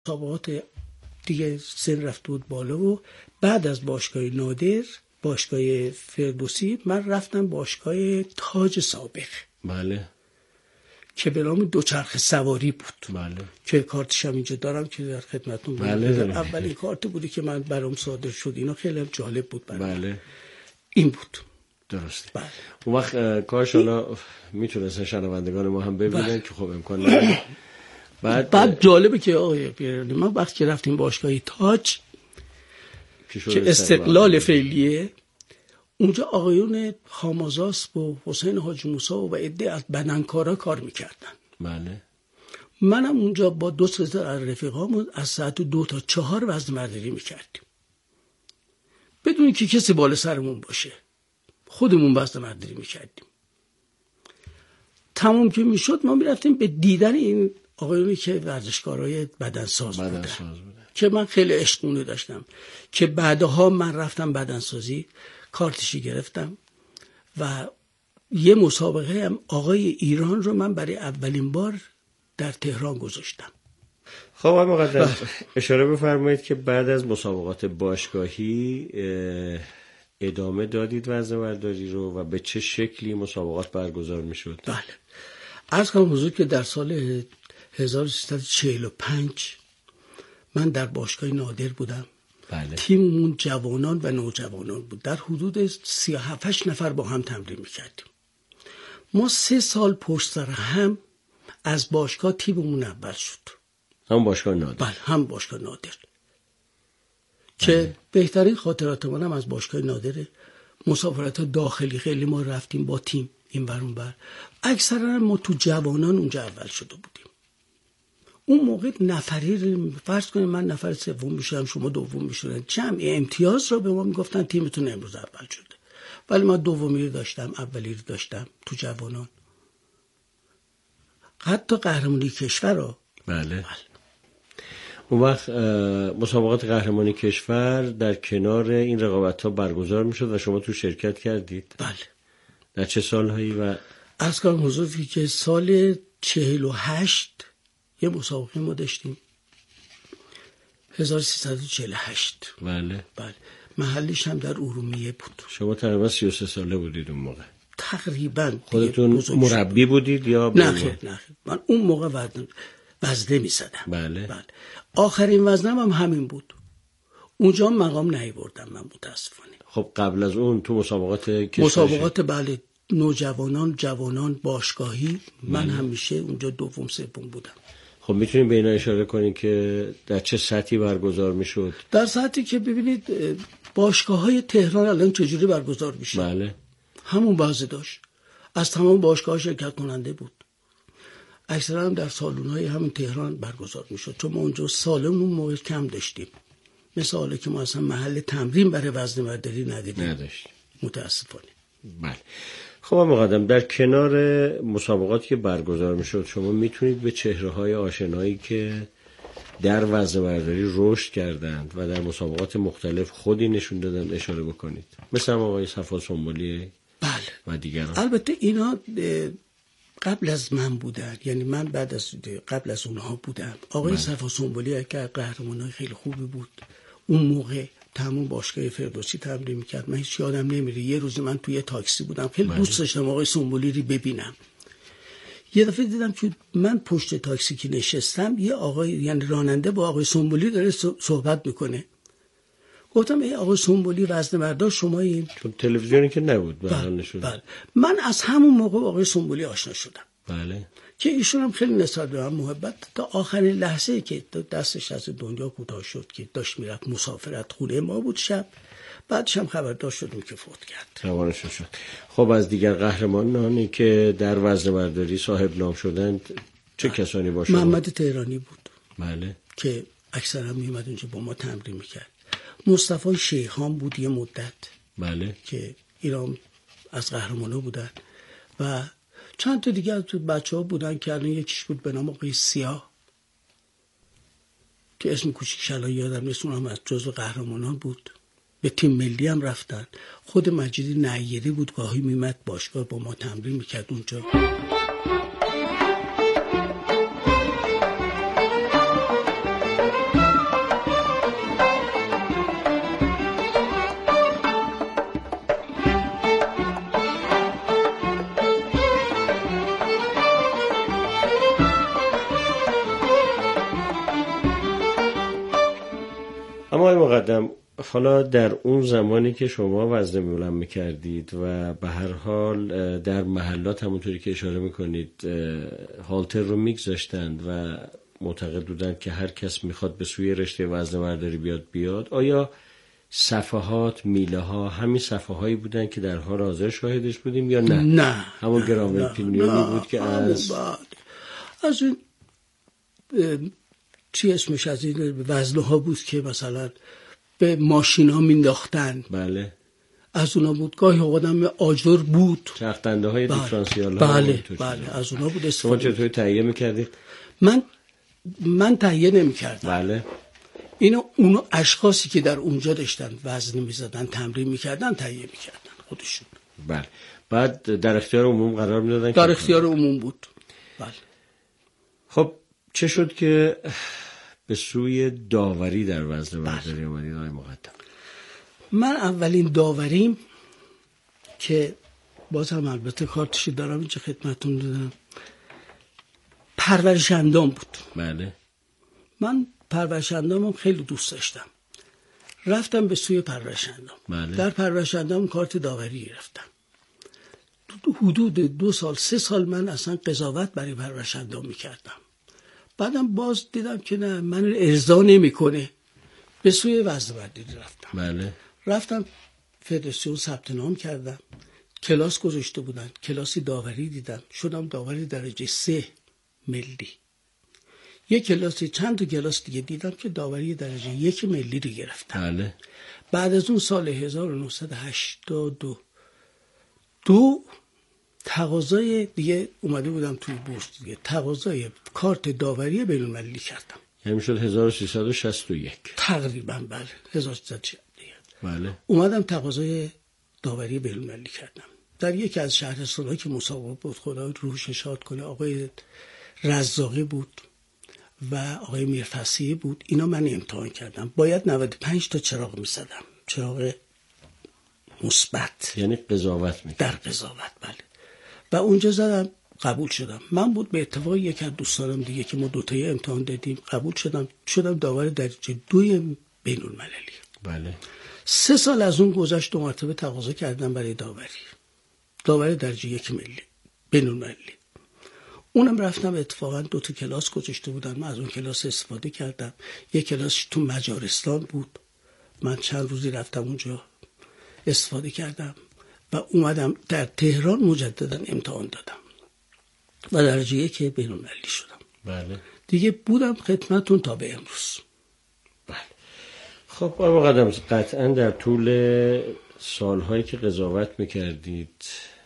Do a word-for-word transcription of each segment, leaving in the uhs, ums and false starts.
مسابقات دیگه سن رفته بود بالا و بعد از باشگاه نادر، باشگاه فردوسی، من رفتم باشگاه تاج سابق. بله. که به نام دوچرخه سواری بود. بله. که کارتش هم اینجا دارم که در خدمتتون بگم. بله. اولین کارت بودی که من برام صادر شد. اینا خیلی جالب بود برام. بله. این بود. درسته. بله. اون وقت کارش حالا میتونستن شنوندگان ما هم ببینن بله. که خب امکان نداره. بعد بعد جالبه که آقای پیرانی ما وقتی که رفتیم باشگاه تاج که استقلال فعلیه، اونجا آقایون خامازاس و حسین حاجی موسی و عده از بدنکارا کار میکردن. بله. منم اونجا با دو سه از رفیقامون از ساعت دو تا چهار وزن برداری میکردیم بدون که کسی بالا سرمون باشه. خودمون وزن برداری میکردیم. تمام که میشد ما میرفتیم به دیدن این آقایونی که ورزشکارای بدنساز بودن. بدن بودن که من خیلی عشقونه داشتم که بعدها من رفتم بدنسازی، کارتشی گرفتم و یه مسابقه هم آقای ایران رو من برای اولین بار در تهران گذاشتم. خب آقای مقدم اشاره بفرمایید که بعد از مسابقات باشگاهی ادامه دادید وزنه برداری رو و به چه شکلی مسابقات برگزار میشد؟ بله. عرض کنم حضور که در سال هزار و سیصد و چهل و پنج من در باشگاه نادر بودم. بله. تیممون جوانان و نوجوانان بود. در حدود سی و هفت نفر با هم تمرین میکردیم. ما سه سال پشت سر هم از باشگاه تیممون اول شد. هم باشگاه نادر؟ بله، هم باشگاه نادر. بله. که بهترین خاطرات منم از باشگاه نادره. مسافرت داخلی خیلی ما رفتیم با تیم این ور اون ور. اکثرا ما تو جوانان اونجا اول شده بودیم. اون موقع نفری فرض کنید من نفر سوم میشدم، شما دوم میشدن، جمع امتیاز رو به ما میگفتن تیمتون امروز اول شده، ولی من دومی رو داشتم، اولی رو داشتم تو جوانان. حتی قهرمانی کشور رو. بله. بله. اون وقت مسابقات قهرمانی کشور در کنار این رقابت‌ها برگزار میشد و شما تو شرکت کردید؟ بله. در چه سالهایی؟ و از کنم حضوری که سال چهل و هشت یه مسابقه ما داشتیم، هزار و سیصد و چهل و هشت. بله. بله. محلیش هم در ارومیه بود. شما تقریبا سی و سه ساله بودید اون موقع؟ تقریبا. خودتون مربی بودید یا؟ نه خیر نه خیر. من اون موقع وزنه وزنه می زدم. بله. بله. آخرین وزنم هم همین بود. اونجا مقام نیاوردم من متاسفانه. خب قبل از اون تو مسابقات کشوری؟ مسابقات بله، نوجوانان، جوانان، باشگاهی، من بله. همیشه اونجا دوم سوم بودم. خب میتونید به اینا اشاره کنید که در چه سطحی برگزار میشد؟ در سطحی که ببینید باشگاه‌های تهران الان چجوری برگزار میشه. بله. همون بازه داشت. از تمام باشگاه‌ها شرکت کننده بود. اکثرا هم در سالن‌های همون تهران برگزار میشد، چون ما اونجا سالن اون موقع کم داشتیم. مثل حالا که ما اصلا محل تمرین برای وزنه برداری ندیدیم. نداشتیم. متاسفانه. بله. خب مقدم در کنار مسابقاتی که برگزار میشد شما میتونید به چهره‌های آشنایی که در وزنه برداری رشد کردند و در مسابقات مختلف خودی نشون دادن اشاره بکنید؟ مثل آقای صفا سنبولی. بله. و دیگران. البته اینا قبل از من بودن، یعنی من بعد از قبل از اونها بودم. آقای صفا سنبولی که قهرمانای خیلی خوبی بود اون موقع، تمام باشگاه فردوسی تمرین میکرد. من هیچ یادم نمیره یه روز من توی تاکسی بودم، خیلی بله. دوست داشتم آقای سنبولی رو ببینم. یه دفعه دیدم که من پشت تاکسی که نشستم یه آقای، یعنی راننده، با آقای سنبولی داره صحبت میکنه. گفتم ای آقای سنبولی وزنه بردار شما این؟ چون تلویزیونی که نبود. بله. بله. من از همون موقع با آقای سنبولی آشنا شدم. بله. که ایشون هم خیلی نسبت به من محبت، تا آخرین لحظه که دستش از دنیا کوتاه شد که داشت میرفت مسافرت، خونه ما بود شب، بعدش هم خبردار شدیم که فوت کرد. روانش شد. خب از دیگر قهرمانانی که در وزنه برداری صاحب نام شدند چه بله. کسانی باشند؟ محمد تهرانی بود. بله. که اکثرا میومد اونجا با ما تمرین میکرد. مصطفی شیخان بود یه مدت. بله. که ایران از قهرمانا بودن و چند تا دیگه از بچه‌ها بودن که الان یکیش بود به نام آقای سیاه که اسم کوچیکش الان یادم نیست، اونم از جزو قهرمانان بود. به تیم ملی هم رفتن. خود مجید نیری بود، گاهی میمد باشگاه با ما تمرین میکرد اونجا. اما آقای مقدم، حالا در اون زمانی که شما وزنه بلند میکردید و به هر حال در محلات همونطوری که اشاره میکنید هالتر رو میگذاشتند و معتقد بودند که هر کس میخواد به سوی رشته وزنه برداری بیاد بیاد، آیا صفحات، میله ها همین صفحه هایی بودن که در حال حاضر شاهدش بودیم یا نه؟ نه، همون گرامر پیلیونی بود که از از این چی اسمش از این وزنه ها بود که مثلا به ماشین ها مینداختن. بله. از اونا بود. گاهی آقادم آجر بود، چرخدنده های بله. دیفرانسیال ها. بله بله از اونا بود. شما چطوری تهیه میکردید؟ من من تهیه نمیکردم. بله. اینو اونو اشخاصی که در اونجا داشتن وزن میزدن تمرین میکردن تهیه میکردن خودشون. بله. بعد در اختیار عموم قرار میدادن؟ در اختیار عموم بود. بله. خب چه شد که به سوی داوری در وزنه برداری اومدید آقای مقدم؟ من اولین داوریم که باز هم البته کارتشی دارم اینجا خدمتون دادم، پرورش اندام بود. بله. من پرورش اندامم خیلی دوست داشتم، رفتم به سوی پرورش اندام. بله. در پرورش اندام کارت داوری گرفتم. حدود دو سال سه سال من اصلا قضاوت برای پرورش اندام میکردم. بعدم باز دیدم که نه، من ارضا نمیکنه، به سوی وزنه برداری رفتم. بله. رفتم فدراسیون ثبت نام کردم، کلاس گذاشته بودن، کلاسی داوری دیدم، شدم داوری درجه سه ملی. یک کلاسی چند تا کلاس دیگه دیدم که داوری درجه یک ملی رو گرفتم. بله. بعد از اون سال هزار و نهصد و هشتاد و دو تقاضای دیگه اومده بودم توی بورس دیگه، تقاضای کارت داوری بین‌المللی کردم. یعنی شد هزار و سیصد و شصت و یک تقریبا. بله هزار و سیصد و شصت و یک. بله. اومدم تقاضای داوری بین‌المللی کردم در یکی از شهرستان‌ها که مسابقه بود، خدا روحش شاد کنه، آقای رزاقی بود و آقای میرفصیحی بود. اینا من امتحان کردم، باید نود و پنج تا چراغ می‌زدم، چراغ مثبت، یعنی قضاوت می‌کرد. در قضاوت. بله. و اونجا زدم، قبول شدم. من بود به اتفاق یک از دوستانم دیگه که ما دوتایی امتحان دادیم، قبول شدم، شدم داور درجه دوی بین المللی. بله. سه سال از اون گذشت، دو مرتبه تقاضا کردم برای داوری داور درجه یک ملی بین المللی. اونم رفتم، اتفاقا دو تا کلاس گذاشته بودن، من از اون کلاس استفاده کردم. یک کلاس تو مجارستان بود، من چند روزی رفتم اونجا استفاده کردم و اومدم در تهران مجددا امتحان دادم و درجه یک بین المللی شدم. بله. دیگه بودم خدمتون تا به امروز. بله. خب آقای مقدم، قطعا در طول سالهایی که قضاوت میکردید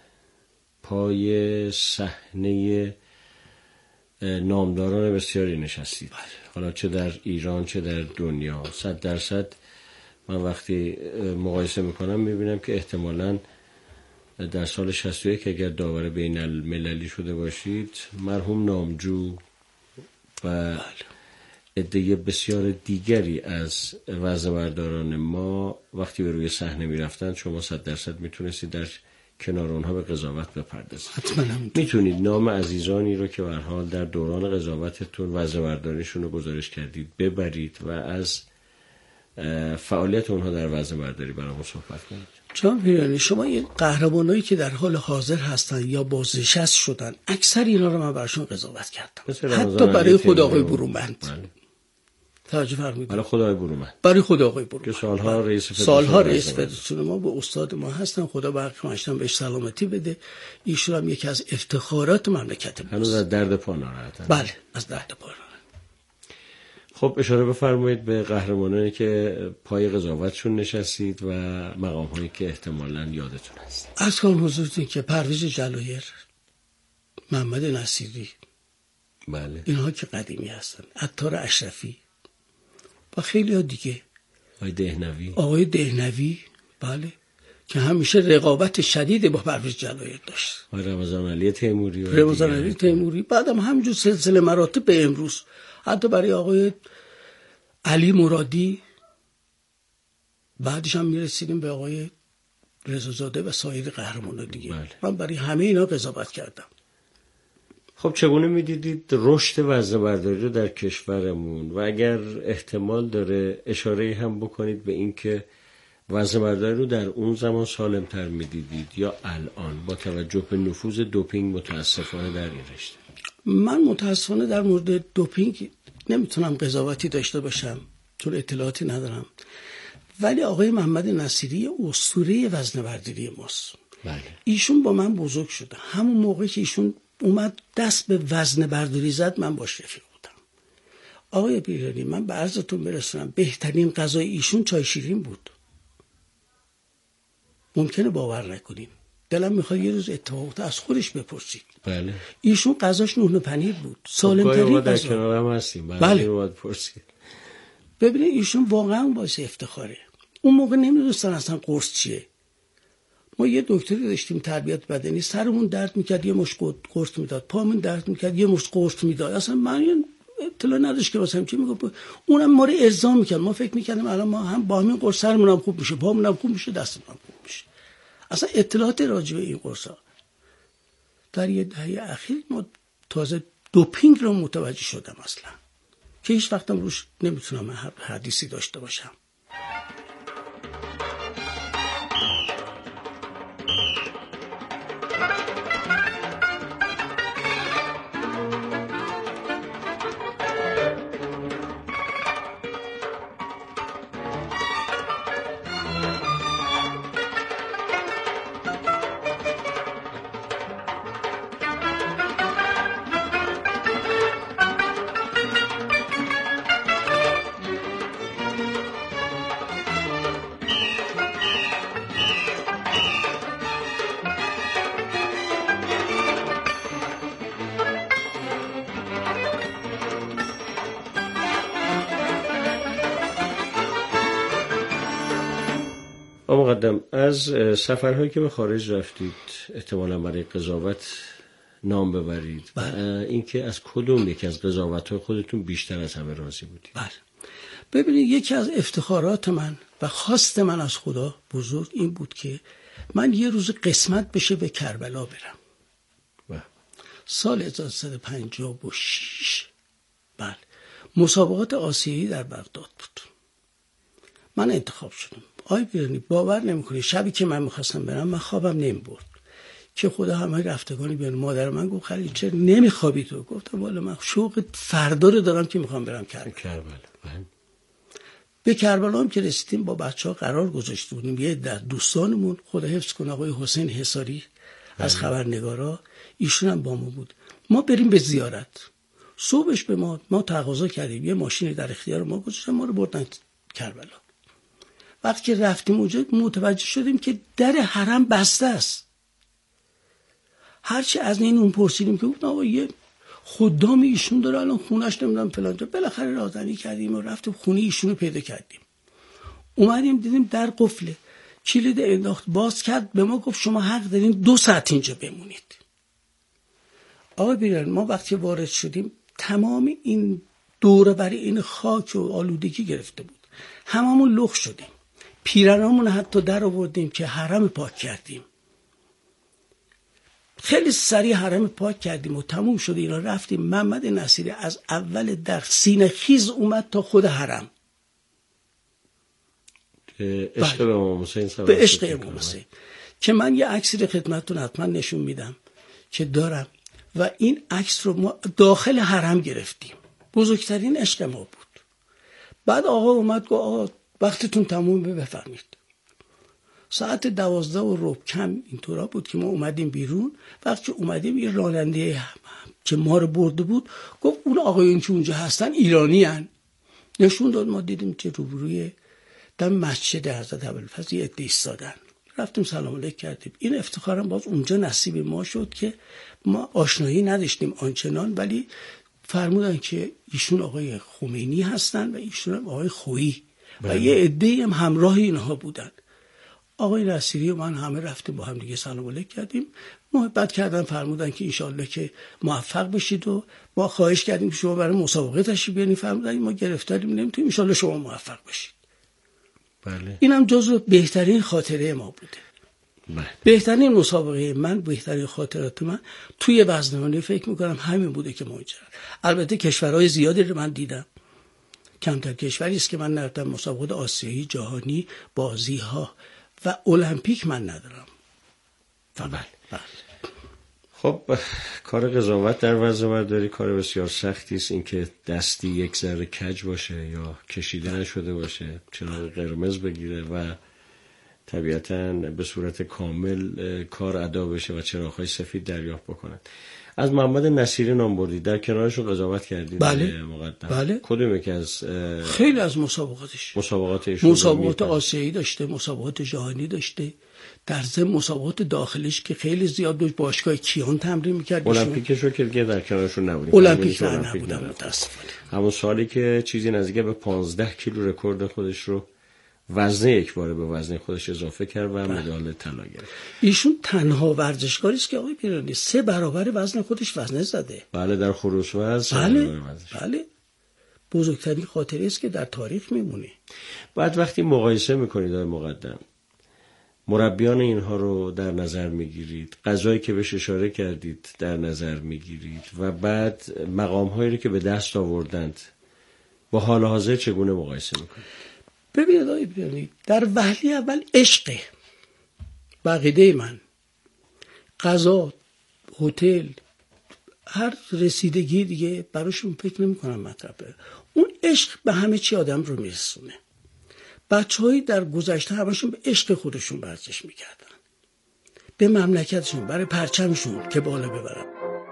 پای صحنه نامداران بسیاری نشستید. بله. حالا چه در ایران چه در دنیا. صد درصد من وقتی مقایسه میکنم میبینم که احتمالاً در سال شصت و یک اگر داور بین المللی شده باشید، مرحوم نامجو و عده بسیار دیگری از وزنه برداران ما وقتی به روی صحنه میرفتن، شما صد درصد میتونستید در کنار اونها به قضاوت بپردازید. حتما میتونید نام عزیزانی رو که به هر حال در دوران قضاوتتون وزنه برداریشون رو گزارش کردید ببرید و از فعالیت اونها در وزنه برداری برامون صحبت کنید. جان پیرانی، شما این قهرمانایی که در حال حاضر هستن یا بازنشست شدن، اکثر اینا رو من براشون قضاوت کردم، حتی برای خود آقای برومند. بله. توجه فرمودید. برای خود آقای برومند. برای خود آقای برومند که سالها رئیس فدراسیون سالها رئیس فدراسیون ما به استاد ما هستن، خدا برکمشتن بهش سلامتی بده. ایشون هم یکی از افتخارات مملکت ما. هنوز از درد پا ناراحتن. بله از درد پا ناراحت. خب اشاره بفرمایید به قهرمانانی که پای قضاوتشون نشستید و مقام‌هایی که احتمالاً یادتون هست. عرض کنم حضورتون که پرویز جلایر، محمد نصیری، بله، اینها که قدیمی هستن، عطار اشرفی و خیلی ها دیگه، آقای دهنوی آقای دهنوی، بله، که همیشه رقابت شدید با پرویز جلایر داشت. آقای رمضان علی تیموری و رمضان علی تیموری. بعدم همینجور سلسله مراتب به امروز، حتی برای آقای علی مرادی، بعدش هم میرسیدیم به آقای رضازاده و سایر قهرمانان دیگه. بله. من برای همه اینا قضاوت کردم. خب چگونه میدیدید رشد وزنه‌برداری رو در کشورمون و اگر احتمال داره اشاره هم بکنید به این که وزنه‌برداری رو در اون زمان سالم‌تر میدیدید یا الان با توجه به نفوذ دوپینگ متاسفانه در این رشته؟ من متاسفانه در مورد دوپینگ نمیتونم قضاوتی داشته باشم چون اطلاعاتی ندارم، ولی آقای محمد نصیری اسطوره وزنه‌برداری ماست. بله. ایشون با من بزرگ شده. همون موقع که ایشون اومد دست به وزنه‌برداری زد من باش رفیق بودم. آقای بیرانی، من به عرضتون برسونم بهترین غذای ایشون چای شیرین بود. ممکنه باور نکنین، دلم میخواد یه روز اتفاقات از خودش بپرسید. بله. ایشون غذاش نون پنیر بود، سالم خب ترین در غذا. کنار هم هستیم. بله. باید پرسید. ببینید ایشون واقعا باعث افتخاره. اون موقع نمیدونستن اصلا قرص چیه. ما یه دکتری داشتیم تربیت بدنی، سرمون درد میکرد یه مشت قرص میداد، پامون درد میکرد یه مشت قرص میداد. اصلا من اطلاع نداشت که مثلا چی میگه. اونم ما رو ارضا میکرد. ما فکر میکردیم الان ما هم با همین قرص سرمون هم خوب میشه، پامون هم خوب میشه، دستمون هم خوب میشه. اصلا اطلاعات راجع به این قرصا در یه دهه اخیر ما تازه دوپینگ رو متوجه شدم اصلا، که هیچ وقتم روش نمیتونم حدیثی داشته باشم. مقدم، از سفرهایی که به خارج رفتید احتمالاً برای قضاوت نام ببرید. بله. اینکه از کدوم یکی از قضاوت‌های خودتون بیشتر از همه راضی بودید؟ بله. ببینید یکی از افتخارات من و خواست من از خدا بزرگ این بود که من یه روز قسمت بشه به کربلا برم. بله. سال هزار و سیصد و پنجاه و شش. بله. مسابقات آسیایی در بغداد بود. من انتخاب شدم. آی بیرانی باور نمی‌کنی شبی که من می‌خواستم برم من خوابم نمی‌برد که خدا همه رفتگانی بیان. مادر من گفت خلیل چرا نمی‌خوابی تو؟ گفتم والا من شوق فردا رو دارم که می‌خوام برم کربلا. کربلا. به کربلا هم که رسیدیم با بچه‌ها قرار گذاشته بودیم. یه در دوستانمون خدا حفظ کنه آقای حسین حصاری از خبرنگارا، ایشون هم با ما بود. ما بریم به زیارت. صبحش به ما ما تقاضا کردیم، یه ماشین در اختیار ما گذاشتن، ما رو بردن کربلا. وقتی که رفتیم اونجا متوجه شدیم که در حرم بسته است. هرچی از این اون پرسیدیم که گفتن آقا یه خدام ایشون داره الان خونش نمیدونم فلان جا. بالاخره راهزنی کردیم و رفتیم خونه ایشون رو پیدا کردیم. اومدیم دیدیم در قفله، کلید انداخت، باز کرد، به ما گفت شما حق دارین دو ساعت اینجا بمونید. آقا بیران ما وقتی وارد شدیم تمام این دوره برای این خاک و آلودگی گرفته بود، هممون لخ شدیم. پیرنامون حتی در آوردیم که حرم پاک کردیم. خیلی سریع حرم پاک کردیم و تموم شد. اینا رفتیم. محمد نصیری از اول در سینه خیز اومد تا خود حرم. عشق به امام حسین به عشق امام حسین که من یه عکسی رو خدمتتون حتما نشون میدم که دارم و این عکس رو ما داخل حرم گرفتیم. بزرگترین عشق ما بود. بعد آقا اومد گفت آقا وقتتون تمومه بفرمید. ساعت دوازده و ربع کم اینطورا بود که ما اومدیم بیرون. وقتی اومدیم یه راننده که ما رو برده بود گفت اون آقایون که اونجا هستن ایرانی هن. نشون داد. ما دیدیم که روبروی در مسجد حضرت ابوالفضل یه عده ایستادن. رفتیم سلام علیک کردیم. این افتخارم باز اونجا نصیب ما شد که ما آشنایی نداشتیم آنچنان، ولی فرمودن که ایشون آقای خمینی هستن و ایشون آقای خویی و یه عده هم همراه اینها بودن. آقای نصیری و من همه رفتیم با هم دیگه سلام علیک کردیم، محبت کردن، فرمودن که انشالله که موفق بشید و ما خواهش کردیم که شما برای مسابقه تشریف بیارین. فرمودن ما گرفتاریم نمیتونیم، انشالله شما موفق بشید. بله. اینم جزو بهترین خاطره ما بوده. بله. بهترین مسابقه من، بهترین خاطرات من توی وزنه‌بندی فکر میکنم همین بوده که ماجرا. البته کشورهای زیادی رو من دیدم، کمتر کشوری است که من نرفتم. مسابقات آسیایی، جهانی، بازی ها و المپیک من ندارم. بله. بله. خب کار قضاوت در وزنه‌برداری کار بسیار سختی است. اینکه دستی یک ذره کج باشه یا کشیده نشده باشه، چراغ قرمز بگیره و طبیعتاً به صورت کامل کار ادا بشه و چراغ‌های سفید دریافت بکنن. از محمد نصیری نام بردید، در کنارشون قضاوت کردید. بله. مقدم. بله. کدوم یکی از خیلی از مسابقاتش مسابقاتش مسابقات آسیایی داشته، مسابقات جهانی داشته، در ضمن مسابقات داخلیش که خیلی زیاد داشت. باشگاه کیان تمرین می‌کرد. المپیکش رو که دیگه در کنارشون نبودیم. المپیک نبودم متاسفانه. همون سالی که چیزی نزدیک به پانزده کیلو رکورد خودش رو وزن یک باره به وزن خودش اضافه کرد و مدال طلا گرفت. ایشون تنها ورزشکاری است که آقای پیرانی سه برابر وزن خودش وزنه زده. بله، در خروس وزن. بله بله. بزرگترین خاطره است که در تاریخ میمونه. بعد وقتی مقایسه میکنید آقای مقدم، مربیان اینها رو در نظر میگیرید، غذایی که بهش اشاره کردید در نظر میگیرید و بعد مقام هایی رو که به دست آوردند، با حال حاضر چگونه مقایسه میکنید؟ ببینید آقای پیرانی، در وهله اول عشقه. بقیده من غذا، هتل، هر رسیدگی دیگه براشون فکر نمی کنم مطربه. اون عشق به همه چی آدم رو میرسونه. بچه‌هایی در گذشته همشون به عشق خودشون ورزش میکردن، به مملکتشون، برای پرچمشون که بالا ببرن.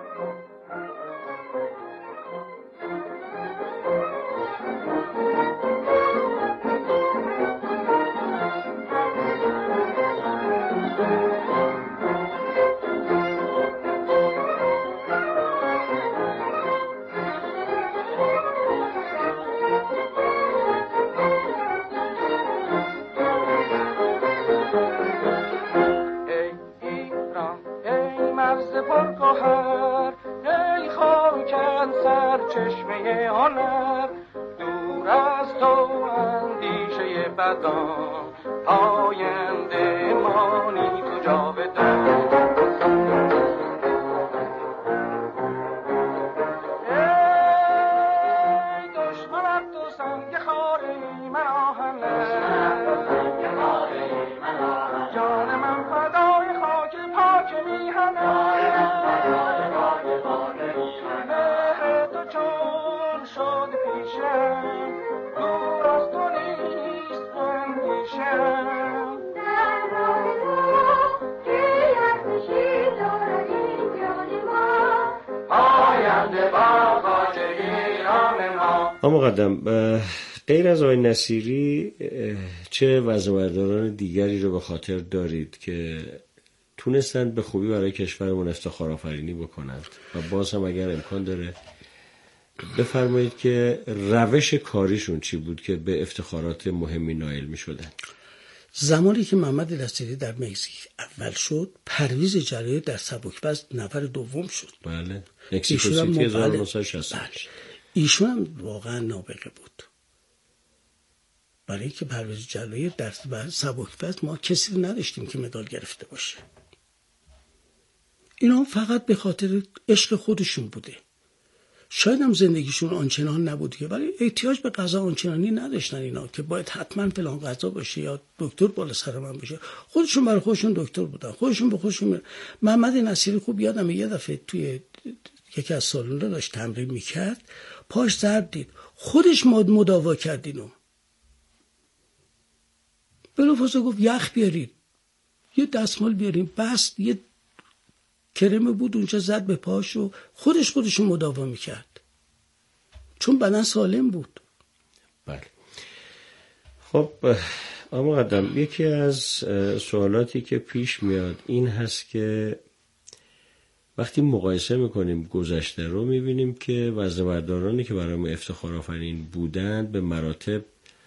مقدم، غیر از آقای نصیری چه وزنه‌برداران دیگری رو به خاطر دارید که تونستند به خوبی برای کشورمون افتخار آفرینی بکنند و باز هم اگر امکان داره بفرمایید که روش کاریشون چی بود که به افتخارات مهمی نائل می شدن؟ زمانی که محمد نصیری در مکزیک اول شد، پرویز جلایی در سبک‌وزن نفر دوم شد. بله. مکزیکو سیتی هزار و نهصد و شصت. ایشون هم واقعا نابغه بود، برای اینکه پرویز جلایی در سبک‌وزن ما کسی رو نداشتیم که مدال گرفته باشه. اینا فقط به خاطر عشق خودشون بوده. شاید هم زندگیشون آنچنان نبوده، ولی احتیاج به غذا آنچنانی نداشتن اینا که باید حتما فلان غذا باشه یا دکتر بالا سر من باشه. خودشون برای خودشون دکتر بودن، خودشون به خودشون. محمد نصیری خوب یادم یه دفعه توی یکی از سالن‌ها داشت تمرین میکرد، پاش ضرب دید، خودش ماد مداوا کرد اینو. بلافاصله گفت یخ بیارید، یه دستمال بیاریم، بس یه کرم بود اونجا زد به پاش و خودش خودشو مداوا میکرد، چون بدن سالم بود. بله. خب آقا مقدم، یکی از سوالاتی که پیش میاد این هست که وقتی مقایسه میکنیم گذشته رو، میبینیم که وزنه‌بردارانی که برای ما افتخار آفرین بودند به مراتب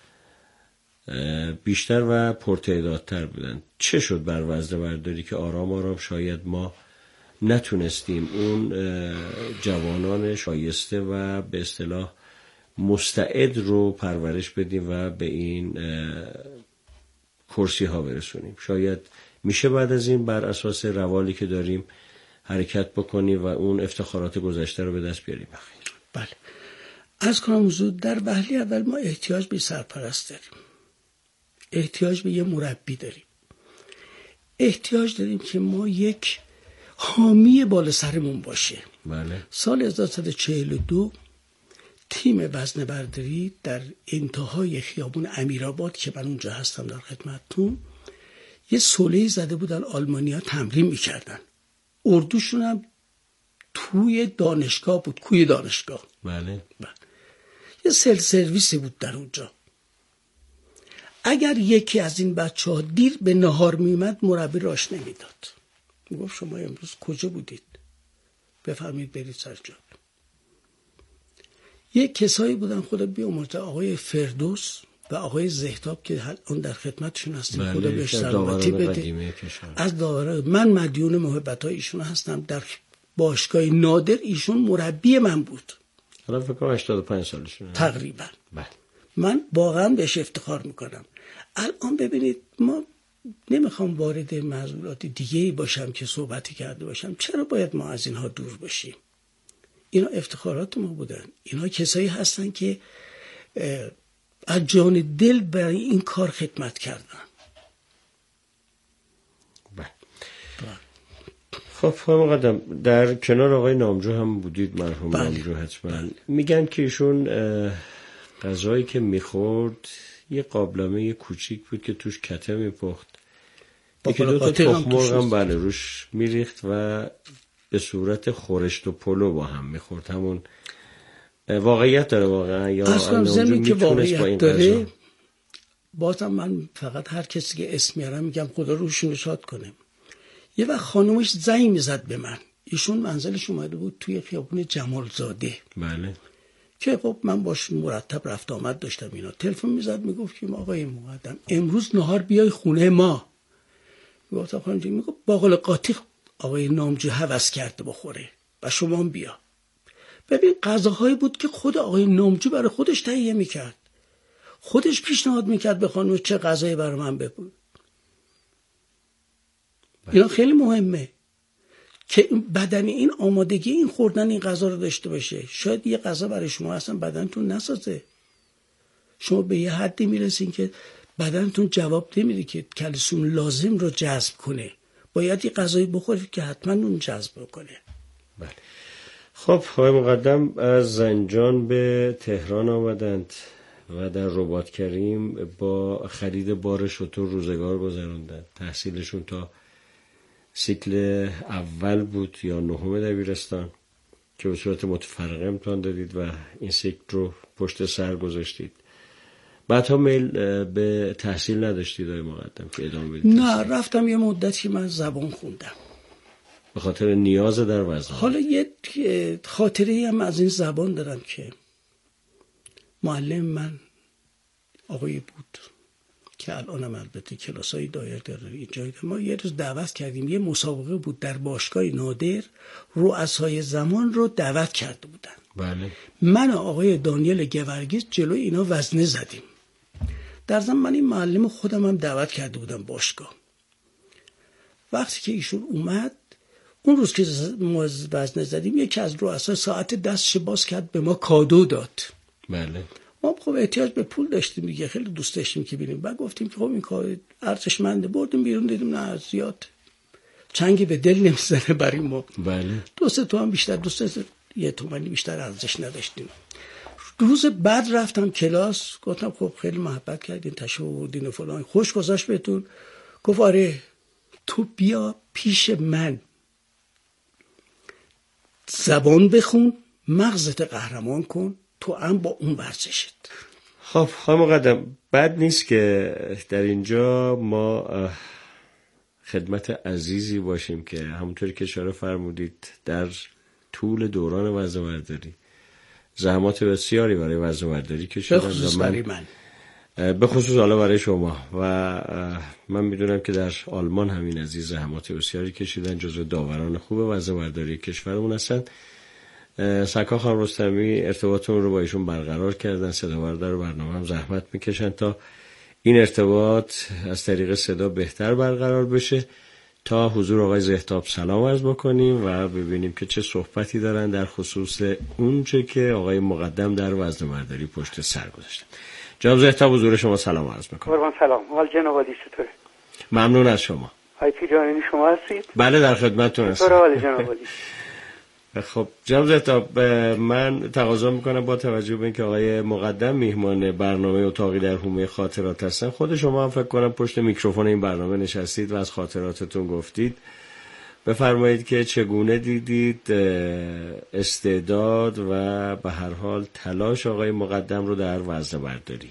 بیشتر و پرتعدادتر بودند. چه شد بر وزنه‌برداری که آرام آرام شاید ما نتونستیم اون جوانان شایسته و به اصطلاح مستعد رو پرورش بدیم و به این کرسی ها برسونیم؟ شاید میشه بعد از این بر اساس روالی که داریم حرکت بکنی و اون افتخارات گذشته رو به دست بیاریم؟ بخیر. بله. از کنم حضور در وهله اول ما احتیاج به سرپرست داریم، احتیاج به یه مربی داریم، احتیاج داریم که ما یک حامی بالا سرمون باشه. بله. سال هزار و سیصد و چهل و دو تیم وزنه برداری در انتهای خیابون امیرآباد که من اونجا هستم در خدمتتون، یه سوله زده بودن، آلمانی‌ها تمرین میکردن، اردوشون هم توی دانشگاه بود، کوی دانشگاه. بله. بله. یه سل سرویسی بود در اونجا. اگر یکی از این بچه ها دیر به نهار میومد مربی راش نمیداد، میگفت شما امروز کجا بودید؟ بفرمایید برید سر جا. یک کسایی بودن خدا بیامرزه، آقای فردوس و آقای زهتاب که اون در خدمتشون هستیم. بله. خدا بهش سلامتی بده. از داوران من مدیون محبت‌های ایشون هستم. در باشگاه نادر ایشون مربی من بود. حالا فکر کنم هشتاد و پنج سالشونه تقریبا. بله. من واقعا بهش افتخار میکنم. الان ببینید، ما نمیخوام وارد موضوعات دیگه‌ای باشم که صحبتی کرده باشم. چرا باید ما از اینها دور باشیم؟ اینا افتخارات ما بودن. اینا کسایی هستن که از جان دل برای این کار خدمت کردن. بله. خب خانم مقدم، در کنار آقای نامجو هم بودید، مرحوم بله. نامجو حتما. بله. میگن که ایشون غذایی که میخورد یه قابلمه کوچیک بود که توش کته میپخت، یکی دو تا تخم مرغ هم بله روش میریخت و به صورت خورشت و پلو با هم میخورد. همون واقعیت داره واقعا یا اصلا زمین که واقعیت داره؟ بازم من فقط هر کسی که اسم میارم میگم خدا روشون شاد کنه. یه وقت خانومش زنگ میزد به من، ایشون منزلش اومده بود توی خیابون جمالزاده. بله. که خب من باش مرتب رفت آمد داشتم. اینا تلفن میزد میگفت که آقای مقدم امروز نهار بیای خونه ما. میگفت خانم جون، میگفت باقل قاطی آقای نامجو هوس کرده بخوره و شما هم بیا. ببین غذاهایی بود که خود آقای نامجو برای خودش تهیه میکرد، خودش پیشنهاد میکرد به خانم چه غذایی برای من بپو. اینا خیلی مهمه که بدن این آمادگی این خوردن این غذا رو داشته باشه. شاید یه غذا برای شما اصلا بدنتون نسازه، شما به یه حدی میرسین که بدنتون جواب نمیده که کلسیم لازم رو جذب کنه، باید یه غذایی بخورید که حتما اون جذب کنه. بله. خب آقای مقدم از زنجان به تهران آمدند و در رباط کریم با خرید بار شتر روزگار گذراندند. تحصیلشون تا سیکل اول بود یا نهم دبیرستان که به صورت متفرقه امتحان دادید و این سیکل رو پشت سر گذاشتید. بعدها میل به تحصیل نداشتید آقای مقدم که ادامه بدید؟ نه، رفتم یه مدتی من زبان خوندم به خاطر نیاز در وزن. حالا یه خاطره‌ای هم از این زبان دارم که معلم من آقایی بود که الان هم البته کلاسای دایر داره اینجا. ما یه روز دعوت کردیم، یه مسابقه بود در باشگاه نادر، رؤسای زمان رو دعوت کرده بودن. بله. من و آقای دانیل گورگیز جلوی اینا وزنه زدیم. در ضمن من این معلم خودم هم دعوت کرده بودم باشگاه. وقتی که ایشون اومد اون روز که ما وزنه زدیم، یکی از رؤسا ساعت دستش باز کرد به ما کادو داد. بله. ما خب احتیاج به پول داشتیم دیگه، خیلی دوست داشتیم که بریم. بعد گفتیم که خب این کار ارزشمنده، بردیم بیرون، دیدیم نه زیاد چنگی به دل نمیزنه برای ما. بله. دو سه تومن بیشتر، دو سه یه تومنی بیشتر ارزش نداشتیم. روز بعد رفتم کلاس، گفتم خب خیلی محبت کردین، تشریف آوردین و فلان، خوش گذشت بهتون؟ گفت آره، تو بیا پیش من زبان بخون، مغزت قهرمان کن، تو هم با اون ورزشت. خب خانم مقدم، بد نیست که در اینجا ما خدمت عزیزی باشیم که همونطوری که اشاره فرمودید در طول دوران وزنه‌برداری زحمات بسیاری برای وزنه‌برداری کشیدن، به خصوص برای من، به خصوص حالا برای شما، و من میدونم که در آلمان همین عزیز زحمات بسیاری کشیدن، جزو داوران خوب وزنه‌برداری کشورمون هستن. سکا خانم رستمی ارتباطمون رو با ایشون برقرار کردن، صدا برده رو برنامه هم زحمت میکشن تا این ارتباط از طریق صدا بهتر برقرار بشه تا حضور آقای زهتاب سلام عرض بکنیم و ببینیم که چه صحبتی دارن در خصوص اونچه که آقای مقدم در وزنه‌برداری پشت سر گذاشتن. جناب زهتاب حضور شما سلام عرض میکنم. قربان سلام. حال جناب عالی چطوره؟ ممنون از شما. آقای پیرانی شما هستید؟ بله در خدمتتون هستم. چطور حال جناب عالی؟ خب جناب زهتاب، من تقاضا میکنم با توجه به اینکه آقای مقدم میهمان برنامه اتاقی در حومه خاطرات هستن، خود شما هم فکر کنم پشت میکروفون این برنامه نشستید و از خاطراتتون گفتید، بفرمایید که چگونه دیدید استعداد و به هر حال تلاش آقای مقدم رو در وزنه‌برداری.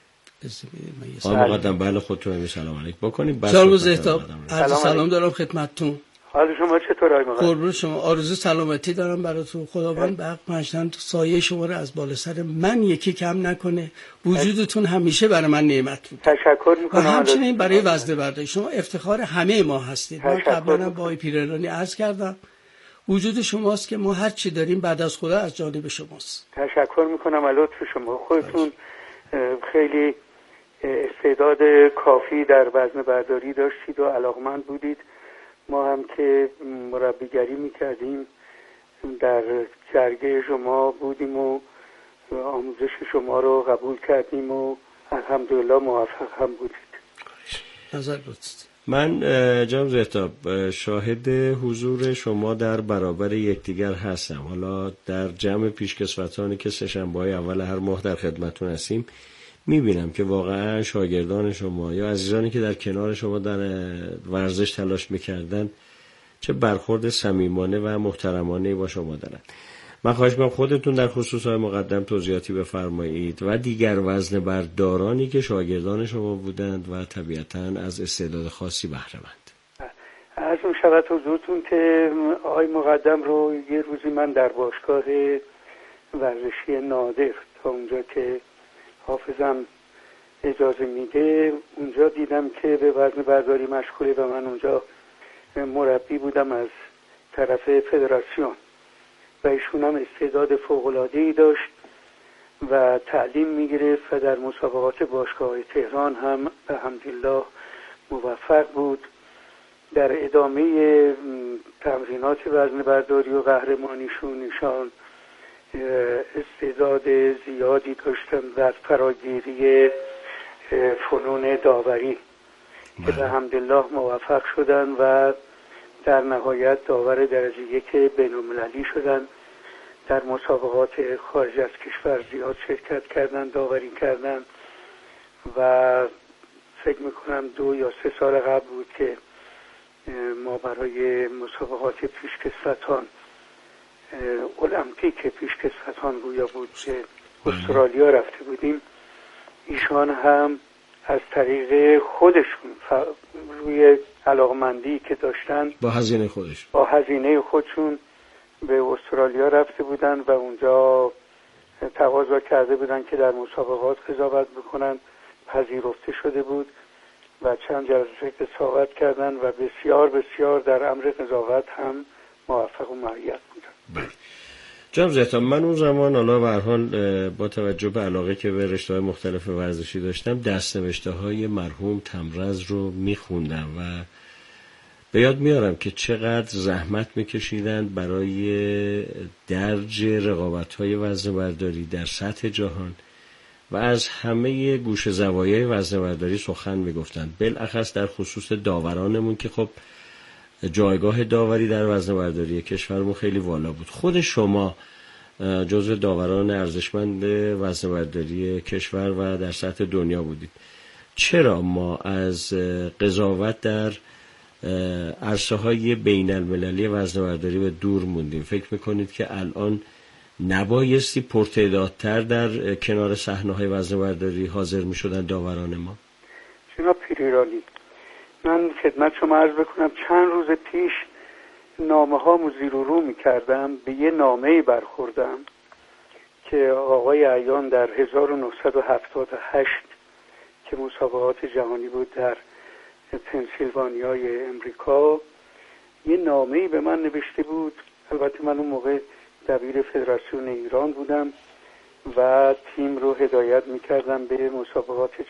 آقای مقدم بله خودتون هم سلام علیک بکنید. جناب زهتاب عرض سلام دارم خدمتتون. حال شما چطور آقای مقدم؟ قربون شما، آرزو سلامتی دارم براتون. خداوند به حق پنجتن سایه شما رو از بالا سر من یکی کم نکنه. وجودتون همیشه برای من نعمت بود. تشکر میکنم. و همچنین برای وزنه‌برداری شما افتخار همه ما هستید. من قبلا با آقای پیرانی عرض کردم وجود شماست که ما هر چی داریم بعد از خدا از جانب شماست. تشکر میکنم از لطف شما. خودتون خیلی استعداد کافی در وزنه‌برداری داشتید و علاقمند بودید. ما هم که مربیگری میکردیم در جرگه شما بودیم و آموزش شما رو قبول کردیم و الحمدلله موفق هم بودید. نظر بودید. من جناب زهتاب شاهد حضور شما در برابر یکدیگر هستم. حالا در جمع پیشکسوتانی که سه شنبه‌های اول هر ماه در خدمتتون هستیم میبینم که واقعا شاگردان شما یا عزیزانی که در کنار شما در ورزش تلاش میکردن چه برخورد صمیمانه و محترمانه با شما دارن. من خواهش میکنم خودتون در خصوص های مقدم توضیحاتی بفرمایید و دیگر وزنه‌بردارانی که شاگردان شما بودند و طبیعتاً از استعداد خاصی بهره مند. عرض می‌شود حضورتون که آقای مقدم رو یه روزی من در باشگاه ورزشی نادر تا اونجا که حافظم اجازه میده اونجا دیدم که به وزنه‌برداری مشغوله و من اونجا مربی بودم از طرف فدراسیون و ایشون هم استعداد فوق‌العاده‌ای داشت و تعلیم میگرفت و در مسابقات باشگاه تهران هم الحمدلله موفق بود. در ادامه تمرینات وزنه‌برداری و قهرمانیشون ایشان استعداد زیادی داشتن در فراگیری فنون داوری که الحمدلله موفق شدن و در نهایت داور درجه یک بین‌المللی شدن. در مسابقات خارج از کشور زیاد شرکت کردن، داوری کردن و فکر میکنم دو یا سه سال قبل بود که ما برای مسابقات پیشکسوتان المپیک پیشکسوتان گویا بود که استرالیا رفته بودیم. ایشان هم از طریق خودشون روی علاقمندی که داشتن با هزینه خودش با هزینه خودشون به استرالیا رفته بودن و اونجا تقاضا کرده بودن که در مسابقات قضاوت بکنن. پذیرفته شده بود و چند جلسه قضاوت کردن و بسیار بسیار در امر قضاوت هم موفق و معید بودن. جناب زهتاب، من اون زمان حالا به هر حال با توجه به علاقه که به رشته‌های مختلف ورزشی داشتم دست‌نوشته‌های مرحوم تمرز رو میخوندم و به یاد میارم که چقدر زحمت میکشیدند برای درج رقابت‌های وزنه‌برداری در سطح جهان و از همه گوشه زوایای وزنه‌برداری سخن میگفتند، بالاخص در خصوص داورانمون که خب جایگاه داوری در وزنه‌برداری کشورمون خیلی والا بود. خود شما جزو داوران ارزشمند وزنه‌برداری کشور و در سطح دنیا بودید. چرا ما از قضاوت در عرصه‌های بین‌المللی وزنه‌برداری به دور موندیم؟ فکر میکنید که الان نبایستی پرتعدادتر در کنار صحنه‌های وزنه‌برداری حاضر میشدن داوران ما؟ جناب پیرانی، من خدمت شما عرض بکنم چند روز پیش نامه ها زیر و رو می کردم، به یه نامه‌ای برخوردم که آقای عیان در هزار و نهصد و هفتاد و هشت که مسابقات جهانی بود در پنسیلوانیای امریکا، یه نامه‌ای به من نوشته بود. البته من اون موقع دبیر فدراسیون ایران بودم و تیم رو هدایت می کردم به مسابقات